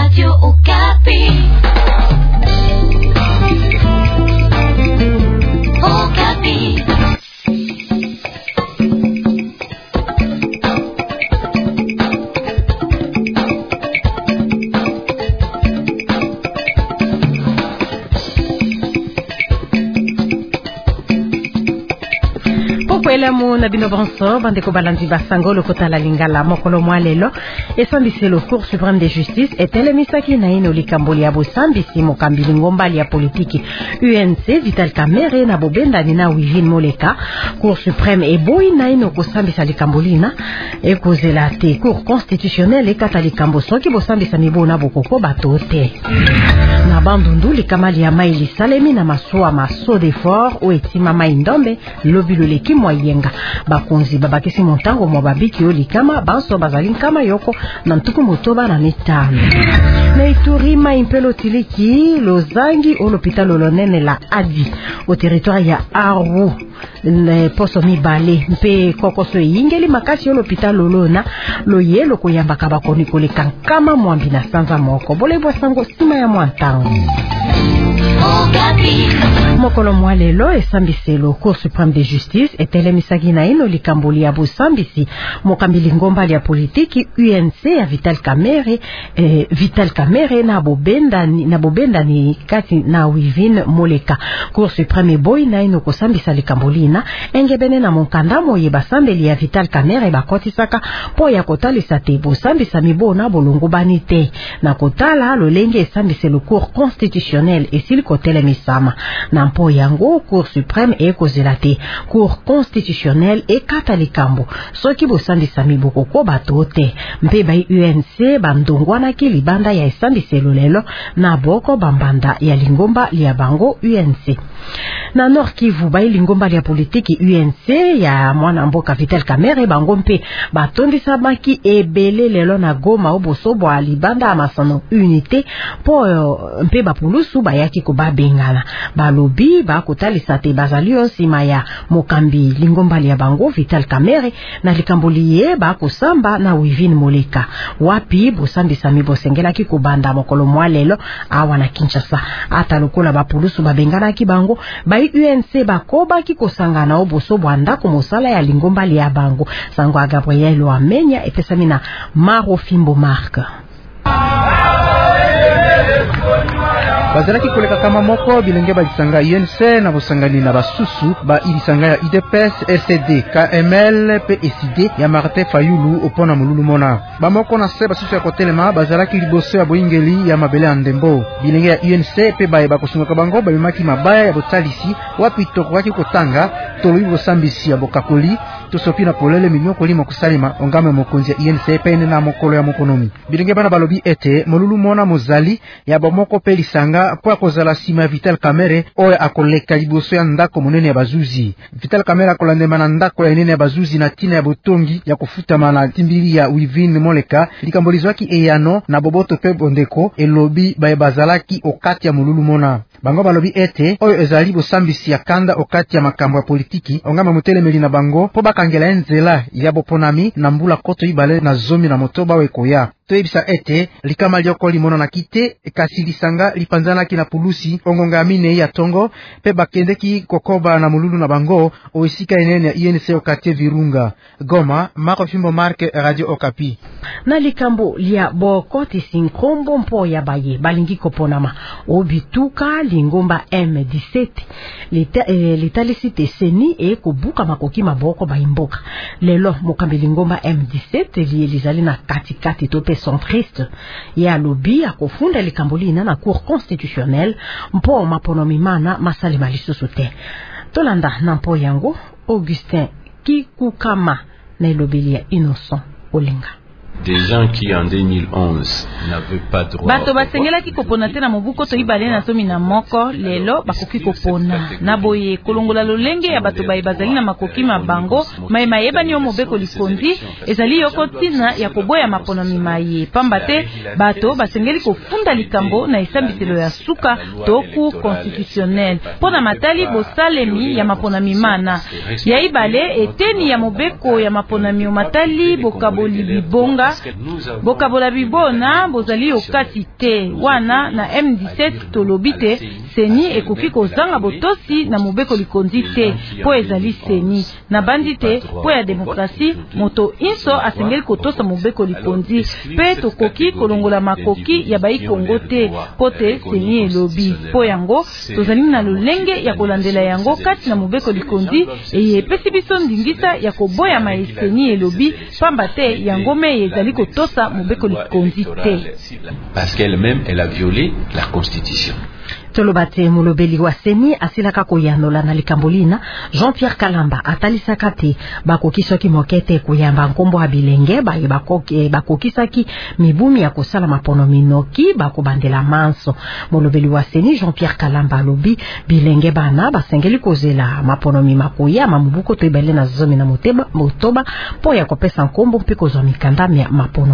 Radio Okapi. Okapi. Pokwelamu na bino bonso bande ko balandi basango lokota la lingala mokolo mwalelo esambisi le Cour suprême de justice etelemisaki na ino likamboli ya bosambisi mokambili ngombali ya politiki UNC Vital Kamerhe na bobendani na Wivine Moleka. Cour suprême eboyi na ino kosambisa likambolina ekozela te Cour constitutionnelle ekata likambo soki bosambisa mibona bokoko bato te. Na bandundu likamali ya mai lisalemi na masuwa maso de fort o etima mai ndombe lobilo leki moyenga bakonzi babakisi montango mwa babiki o likama banso bazali nkama yoko na ntuku motoba na mitano. Na Ituri mai mpelo tiliki lozangi o l'hôpital olonene la Adi au territoire ya Aru le poso mibale mpe kokoso yingeli makasi o l'hôpital olona loyelo koyambaka bakoni koleka nkama mwambi na sanza moko bolebwa sango sima ya mwantango. Mokolo mwalelo esambiselo Cour suprême de justice etelemisaki na ino likamboli ya bosambisi mokambili ngombali ya politiki UNC ya Vital Kamerhe na bobendani kati na Wivine Moleka. Cour suprême boy na ino kosambisa likambolina engebene na monkanda moye basambeli ya Vital Kamerhe bakotisaka po ya kotalisa te bosambisa mibona bolongo bani te na kotala lolenge esambiselo Cour constitutionnelle esili kotelemisama na mpo yango Cour suprême ekozela te Cour constitutionnelle ekata likambo soki bosambisa miboko bato te mpe bai UNC bandongwanaki libanda ya esambiselo lelo na boko bambanda ya lingomba lia bango UNC. Na Nord Kivu bai lingomba lia politiki UNC ya mwana mboka Vital Kamerhe bango mpe batondisa baki ebele lelo na Goma obosobwa libanda amasano unité po mpe bapulusu bayaki ko babengana balobi bakotalisa te bazali nsima ya mokambi lingombali ya bango Vital Kamerhe na likamboli ye bakosamba na Wivine Moleka wapi bosambisa mibosengelaki kobanda mokolo mwalelo awa na Kinshasa ata lokola bapulusu babengana ki bango bai UNC bakobaki kosangana oboso bwanda ko mosala ya lingombali ya bango sango a Gabriel Wamenya epesami na Maro Fimbo Mark. Bazalaki koleka kama moko bilenge balisanga UNC na bosangani na basusu ba ilisanga ya IDPS, RCD, KML, PSID ya Martin Fayulu opona mululu mona. Ba moko na se basusu ya kotelema bazalaki liboso ya boingeli ya mabele ya ndembo. Bilenge ya UNC pe baye bakosunga bango babimaki mabaya ya botalisi wapi tokokaki kotanga toloyi bosambisi ya bokakoli tosopi na polele milio kolima kusalima ongame mokonzi ya UNC pene na mokolo ya mokonomi. Bilenge bana balobi ete mululu mona mozali ya bamoko pe lisanga po akozala sima Vital Kamerhe oyo akoleka liboso ya ndako monene ya bazuzi. Vital Kamerhe akolandema na ndako ya nene ya bazuzi na tina ya botongi ya kufutama na timbili ya Wivine Moleka likambolizwaki eyano na boboto pe bondeko elobi baye bazalaki okati ya mululu mona. Bango balobi ete oyo ezali bosambisi ya kanda okati ya makambo ya politiki ongama mutelemeli na bango po bakangela nzela ya boponami na mbula koto ibale na zomi na motoba wekoya. Toyebisa ete likama lioko limona na kite kasi lisanga lipanzanaki na pulusi ongonga amine ya tongo pe bakendeki kokoba na mululu na bango oesika enene ya INC okate Virunga. Goma, Mako Fimbo Mark, Radio Okapi. Na likambo lia bokoti sinkrombo mpo ya baye balingi koponama obituka lingomba M17 litalisite seni e kubuka makoki maboko baimboka lelo mokambi lingomba M17 lizali na katikati tope centriste ya lobi akofunda likambolina na Cour constitutionnelle mpo maponomimana masalima lisusu te. Tolanda na mpo yango Augustin Kikukama na lobeli ya Innocent Olinga. Des gens qui en 2011 n'avaient pas droit. Bato basengela ki kopona te na mobuko to ibale na somi na moko lelo bakoki kopona na boye kolongola lolenge ya bato baye bazali na makoki mabango mai mayeba ni omobeko likondi ezali yoko tina ya koboya mapono mimaye pamba te bato basengeli kofunda likambo na esambiselo ya suka toku constitutionnel pona matali bosalemi ya mapona mimana ya ibale eteni ya mobeko ya mapona mi matali bokaboli bibonga Kamba bokabola bibona bozali okati te wana na M17 tolobi te seni ekoki kozanga botosi na mobeko likonzi te po ezali seni na bandi te po ya demokrasi moto inso asengeli kotosa mobeko likonzi pe tokoki kolongola makoki ya bai Kongo te po te seni elobi po yango tozali na lolenge ya kolandela yango kati na mobeko likonzi epesi biso ndingisa ya koboya maeseni elobi pamba te yango me ezali kotosa mobeko likonzi te parce qu'elle-même elle a violé la constitution. Tolobate mulobeli wa seni asilaka koyanola na likambolina Jean-Pierre Kalamba atalisaka te bakokisaki mokete kuyamba nkombo ya bilenge bakokisaki mibumi ya kosala mapono minoki bakobandela manso. Mulobeli wa seni Jean-Pierre Kalamba alobi bilenge bana basengeli kozela mapono mimakoya mamubuko toibele na zomi na motoba po ya kopesa nkombo mpe kozwa mikanda mapono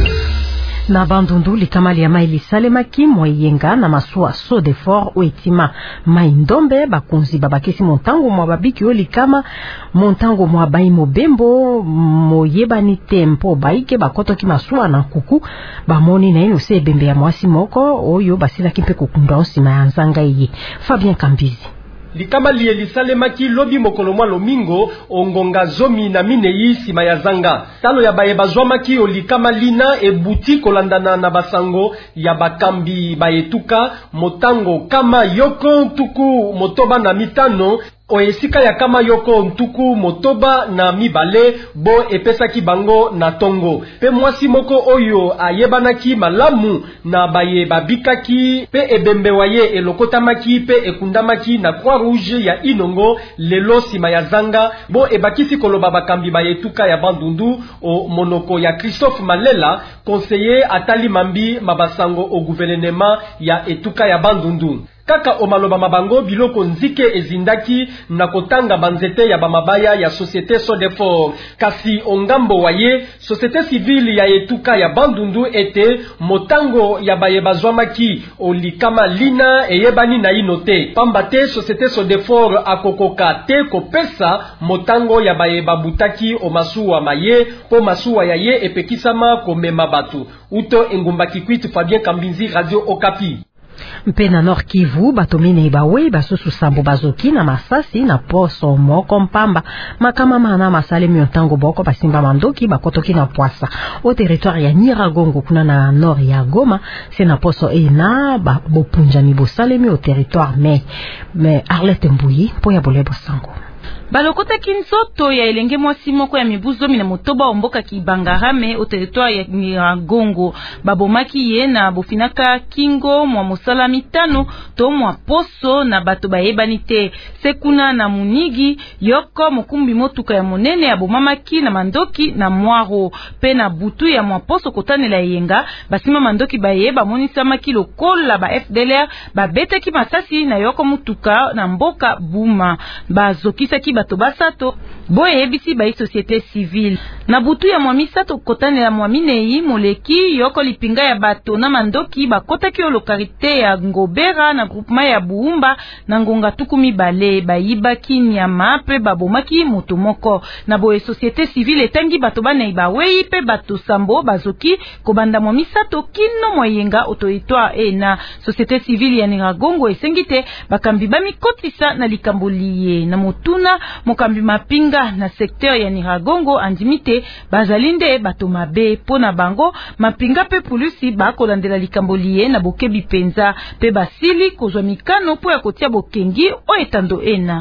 na bandundu likamali ya mai lisalemaki moyenga na masuwa so de fort oetima mai ndombe bakunzi babakisi montango mwa babiki o likama montango mwa bai mobembo moyebani tempo baike bakotoki masuwa na kuku bamoni na ino se ebembe ya mwasi moko oyo basilaki mpe kokunda nsima ya nzanga iye. Fabien Kambizi likama liye lisalemaki lobi mokolo mwa lomingo ongonga zomi na minei sima ya zanga talo ya baye bazwamaki olikama lina ebuti kolandana na basango ya bakambi bayetuka motango kama yoko ntuku motoba na mitano oesika ya kama yoko ntuku motoba na mibale bo epesaki bango na tongo pe mwasi moko oyo ayebanaki malamu na baye babikaki pe ebembe waye elokotamaki pe ekundamaki na Croix Rouge ya Inongo lelo sima ya zanga bo ebakisi koloba bakambi bayetuka ya bandundu o monoko ya Christophe Malela conseiller atali mambi mabasango au gouvernement ya etuka ya bandundu kaka omaloba mabango biloko nzike ezindaki na kotanga banzete ya bamabaya ya société Sodefort kasi ongambo waye société civile ya etuka ya bandundu ete motango ya baye bazwamaki olikama lina eyebani na inote pamba te société Sodefort akokoka te kopesa motango ya baye babutaki o masuwa maye po masuwa ya ye epekisama komema batu uto engumbaki kwitu Fabien Kambinzi Radio Okapi. Mpena Nord Kivu batomine bawe basusu sambo bazoki na masasi na poso moko mpamba makama mana masale miontango boko basimba mandoki bakotoki na poasa au territoire ya Nyiragongo kuna na nord ya Goma c'est na poso ena bopunja mi bosalemi au territoire mais Arlette Mbuyi po ya bolebo sango balokota kinsoto ya elenge mwasi moko ya mibuzo mina motoba omboka kibangarame au territoire ya Nyiragongo babomaki ye na bofinaka kingo mwa mosala mitano to mwa poso na bato bayebani te sekuna na munigi yoko mokumbi motuka ya monene ya bomamaki na mandoki na mwaro pe na butu ya mwa poso kotanela yenga basima mandoki bayeba monisamaki lokola ba FDLR babetaki masasi na yoko mutuka na mboka Buma bazokisaki bato basato boye ebisi bai société civile na butu ya mwa misato kotanela mwa minei moleki yoko lipinga ya bato na mandoki bakotaki o lokalite ya Ngobera na groupement ya Buumba na ngonga tukumi bale bayibaki nyama pe babomaki moto moko na boye société civile etangi bato bana ibawei pe bato sambo bazoki kobanda mwa misato kino moyenga autorité na société civile ya Nyiragongo esengite bakambi bamikotisa na likamboliye na motuna mokambi mapinga na secteur ya Nyiragongo andimite bazalinde bato mabe pona bango mapinga pe polisi bakolandela likamboliye na bokebi penza pe basili kozwa mikano po ya kotia bokengi o etando ena.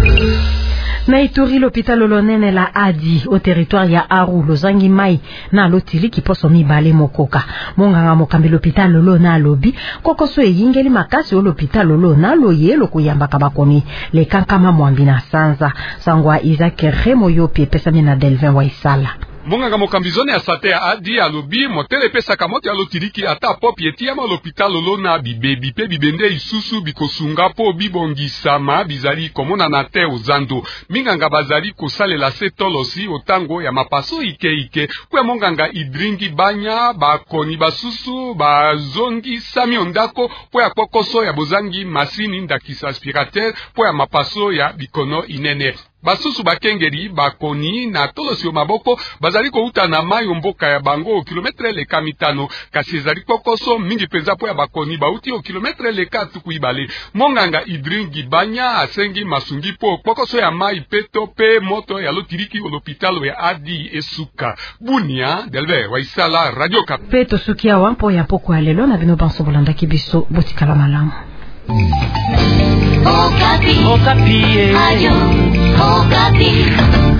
Na Ituri l'hôpital Olonene la Adi au territoire ya Aru lozangi mai na lotili kiposo mibale mokoka monganga mokambi l'hôpital Olona lobi kokoso eyingeli makasi o l'hôpital Olona loye lokuyambaka bakomi le kankama mwambi na sanza sangwa Isaac Remo yopi pesa na Delvin Waisala. Monganga mokambizone ya sate ya Adi alobi motele pesa kamote ya lotiriki ata popi eti ama l'hôpital Olona bibebi pe bibende isusu bikosunga po bibongisama bizali komona na te ozando minganga bazali kosalela setolosi otango ya mapaso ike kwa monganga idringi banya bakoni basusu bazongi sami ondako po ya kokoso ya bozangi masini ndakisa aspirateur po ya mapaso ya bikono inene basusu bakengeri bakoni na tolosio maboko bazali kouta na mai mboka ya bango kilometre leka mitano kasi ezali kokoso mingi penza po ya bakoni bauti o kilometre leka tuku ibale monganga idringi banya asengi masungi po kokoso ya mai peto pe moto ya lotiriki o l'hôpital ya Adi Esuka Bunia Delbert Waisala Radio Kapi peto sukia wampo ya poko ya lelo na bino banso bolanda kibiso botikala malamu Okapi. Okapi. Radio Okapi.